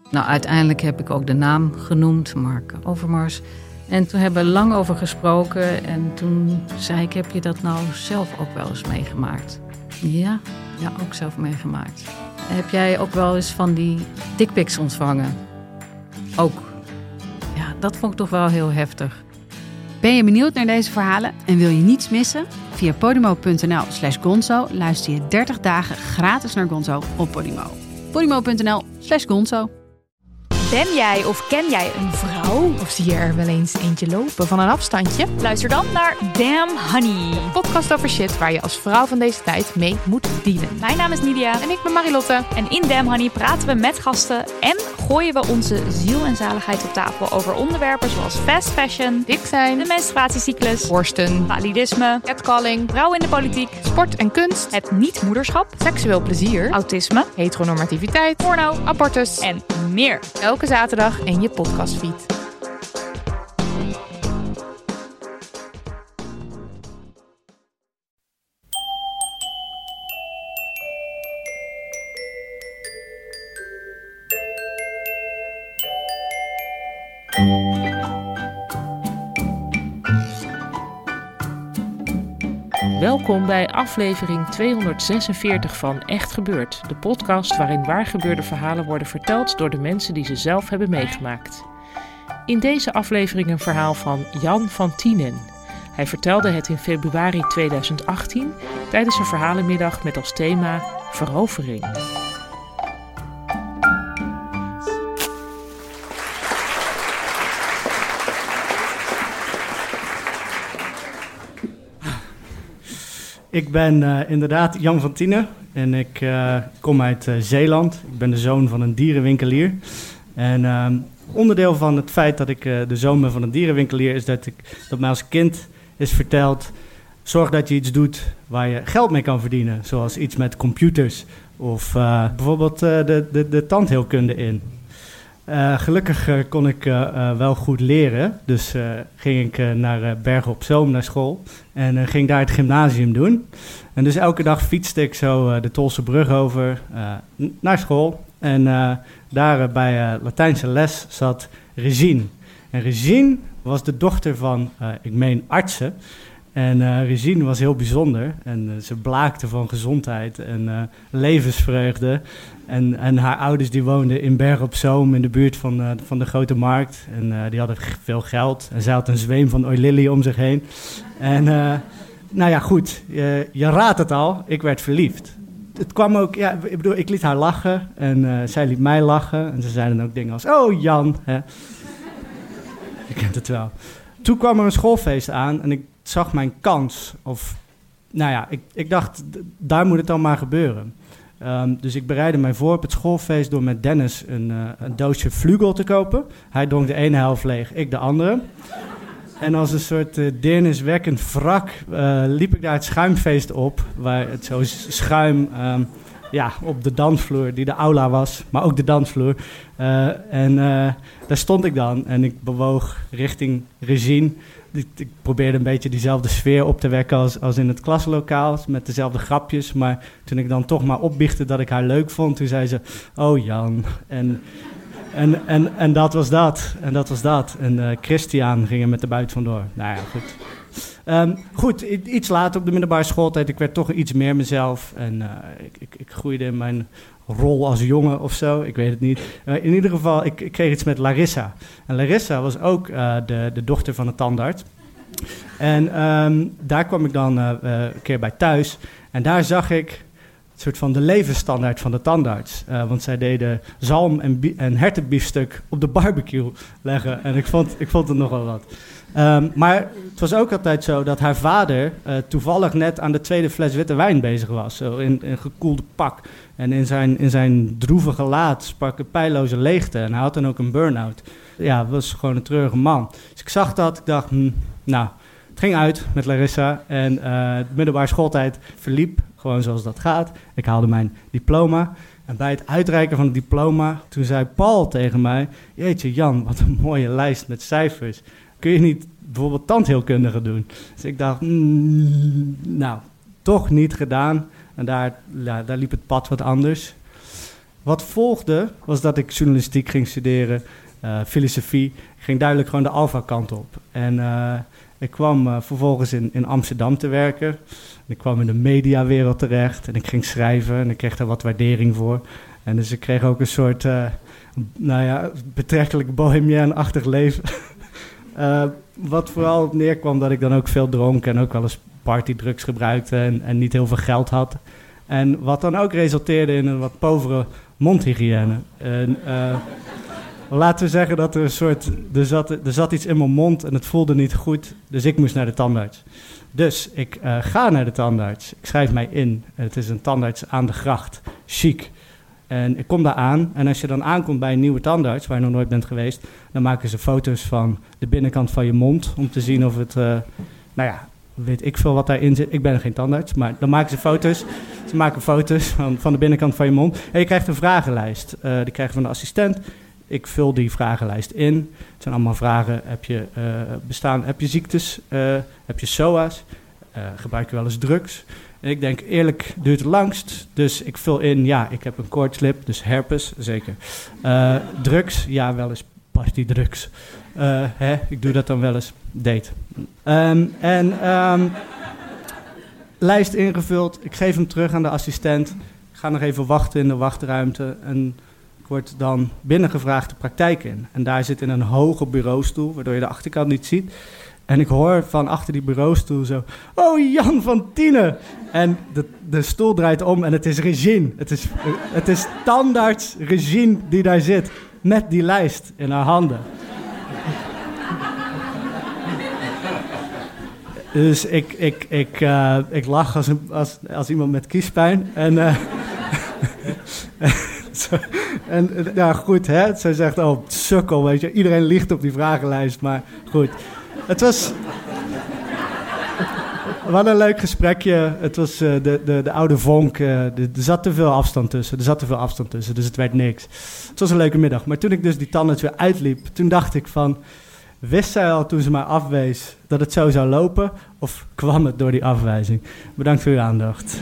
Nou, uiteindelijk heb ik ook de naam genoemd, Mark Overmars. En toen hebben we lang over gesproken. En toen zei ik, heb je dat nou zelf ook wel eens meegemaakt? Ja, ook zelf meegemaakt. Heb jij ook wel eens van die dickpics ontvangen? Ook. Ja, dat vond ik toch wel heel heftig. Ben je benieuwd naar deze verhalen en wil je niets missen? Via podimo.nl/gonzo luister je 30 dagen gratis naar Gonzo op Podimo. podimo.nl/gonzo. Ben jij of ken jij een vrouw? Of zie je er wel eens eentje lopen van een afstandje? Luister dan naar Damn Honey. Een podcast over shit waar je als vrouw van deze tijd mee moet dealen. Mijn naam is Nidia. En ik ben Marilotte. En in Damn Honey praten we met gasten en gooien we onze ziel en zaligheid op tafel over onderwerpen zoals fast fashion, dik zijn, de menstruatiecyclus, borsten, validisme, catcalling, vrouwen in de politiek, sport en kunst, het niet-moederschap, seksueel plezier, autisme, heteronormativiteit, porno, abortus en meer. Elke zaterdag in je podcastfeed. Welkom bij aflevering 246 van Echt Gebeurd, de podcast waarin waargebeurde verhalen worden verteld door de mensen die ze zelf hebben meegemaakt. In deze aflevering een verhaal van Jan van Tienen. Hij vertelde het in februari 2018 tijdens een verhalenmiddag met als thema verovering. Ik ben inderdaad Jan van Tienen en ik kom uit Zeeland. Ik ben de zoon van een dierenwinkelier. En onderdeel van het feit dat ik de zoon ben van een dierenwinkelier is dat mij als kind is verteld: zorg dat je iets doet waar je geld mee kan verdienen. Zoals iets met computers of bijvoorbeeld de tandheelkunde in. Gelukkig kon ik wel goed leren, dus ging ik naar Bergen op Zoom naar school en ging daar het gymnasium doen. En dus elke dag fietste ik zo de Tolse brug over naar school en daar bij Latijnse les zat Regine. En Regine was de dochter van, ik meen, artsen. En Regine was heel bijzonder en ze blaakte van gezondheid en levensvreugde. En haar ouders die woonden in Bergen op Zoom in de buurt van de Grote Markt. En die hadden veel geld en zij had een zweem van oililly om zich heen. En nou ja, goed, je raadt het al, ik werd verliefd. Het kwam ook, ja, ik liet haar lachen en zij liet mij lachen. En ze zeiden ook dingen als, oh Jan, hè. Je kent het wel. Toen kwam er een schoolfeest aan en ik zag mijn kans. Of, nou ja, ik dacht, daar moet het dan maar gebeuren. Dus ik bereidde mij voor op het schoolfeest door met Dennis een doosje Flugel te kopen. Hij dronk de ene helft leeg, ik de andere. En als een soort deerniswekkend wrak liep ik daar het schuimfeest op. Waar het zo schuim op de dansvloer, die de aula was, maar ook de dansvloer. En daar stond ik dan en ik bewoog richting Regine. Ik probeerde een beetje diezelfde sfeer op te wekken als in het klaslokaal, met dezelfde grapjes. Maar toen ik dan toch maar opbiechte dat ik haar leuk vond, toen zei ze, oh Jan. En dat was dat. En dat was dat. En Christian ging er met de buit vandoor. Nou ja, goed. Goed, iets later op de middelbare schooltijd, ik werd toch iets meer mezelf. En ik groeide in mijn rol als jongen of zo, ik weet het niet. In ieder geval, ik kreeg iets met Larissa. En Larissa was ook de dochter van een tandarts. En daar kwam ik dan een keer bij thuis. En daar zag ik een soort van de levensstandaard van de tandarts. Want zij deden zalm en hertenbiefstuk op de barbecue leggen. En ik vond het nogal wat. Maar het was ook altijd zo dat haar vader toevallig net aan de tweede fles witte wijn bezig was. Zo in gekoelde pak. En in zijn droevige gelaat sprak een pijloze leegte. En hij had dan ook een burn-out. Ja, het was gewoon een treurige man. Dus ik zag dat, ik dacht, nou, het ging uit met Larissa. En de middelbare schooltijd verliep gewoon zoals dat gaat. Ik haalde mijn diploma. En bij het uitreiken van het diploma, toen zei Paul tegen mij, jeetje Jan, wat een mooie lijst met cijfers. Kun je niet bijvoorbeeld tandheelkundige doen? Dus ik dacht, nou, toch niet gedaan. En daar liep het pad wat anders. wat volgde was dat ik journalistiek ging studeren, filosofie. Ik ging duidelijk gewoon de alpha kant op. En ik kwam vervolgens in Amsterdam te werken. Ik kwam in de mediawereld terecht en ik ging schrijven en ik kreeg daar wat waardering voor. En dus ik kreeg ook een soort, betrekkelijk bohemien-achtig leven. Wat vooral op neerkwam dat ik dan ook veel dronk en ook wel eens partydrugs gebruikte en niet heel veel geld had. En wat dan ook resulteerde in een wat povere mondhygiëne. En laten we zeggen dat er er zat iets in mijn mond en het voelde niet goed, dus ik moest naar de tandarts. Dus ik ga naar de tandarts, ik schrijf mij in. Het is een tandarts aan de gracht, chic. En ik kom daar aan en als je dan aankomt bij een nieuwe tandarts, waar je nog nooit bent geweest, dan maken ze foto's van de binnenkant van je mond om te zien of het, weet ik veel wat daarin zit. Ik ben geen tandarts, maar dan maken ze foto's. Ze maken foto's van de binnenkant van je mond. En je krijgt een vragenlijst. Die krijg je van de assistent. Ik vul die vragenlijst in. Het zijn allemaal vragen. Heb je ziektes? Heb je SOA's? Gebruik je wel eens drugs? En ik denk, eerlijk duurt het langst. Dus ik vul in, ja, ik heb een koortslip, dus herpes, zeker. Drugs, ja, wel eens partydrugs. Ik doe dat dan wel eens, date. Lijst ingevuld, ik geef hem terug aan de assistent. Ik ga nog even wachten in de wachtruimte en ik word dan binnengevraagd de praktijk in. En daar zit in een hoge bureaustoel, waardoor je de achterkant niet ziet. En ik hoor van achter die bureaustoel zo, oh, Jan van Tienen. En de stoel draait om en het is Regine. Het is tandarts Regine die daar zit, met die lijst in haar handen. Dus ik lach als iemand met kiespijn. En ja, goed, hè. Zij zegt, oh, sukkel, weet je. Iedereen ligt op die vragenlijst, maar goed. Het was... We hadden een leuk gesprekje. Het was de oude vonk. Er zat te veel afstand tussen. Dus het werd niks. Het was een leuke middag. Maar toen ik dus die tandarts weer uitliep, toen dacht ik van... Wist zij al toen ze mij afwees dat het zo zou lopen? Of kwam het door die afwijzing? Bedankt voor uw aandacht.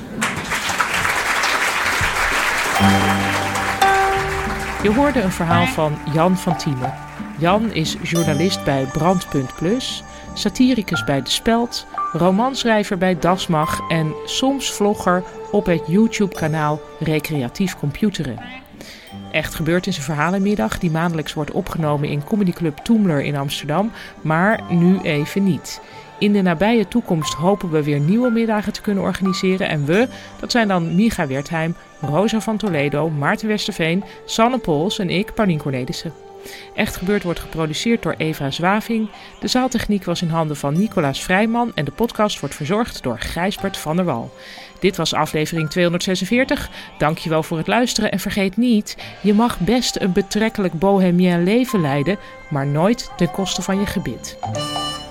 Je hoorde een verhaal van Jan van Tienen. Jan is journalist bij Brandpunt Plus, satiricus bij De Speld, romanschrijver bij Dasmag en soms vlogger op het YouTube-kanaal Recreatief Computeren. Echt gebeurd is een verhalenmiddag die maandelijks wordt opgenomen in comedyclub Toemler in Amsterdam, maar nu even niet. In de nabije toekomst hopen we weer nieuwe middagen te kunnen organiseren en we, dat zijn dan Micha Wertheim, Rosa van Toledo, Maarten Westerveen, Sanne Pols en ik, Paulien Cornelissen. Echt Gebeurd wordt geproduceerd door Eva Zwaving. De zaaltechniek was in handen van Nicolaas Vrijman en de podcast wordt verzorgd door Gijsbert van der Wal. Dit was aflevering 246. Dankjewel voor het luisteren en vergeet niet, je mag best een betrekkelijk bohemien leven leiden, maar nooit ten koste van je gebit.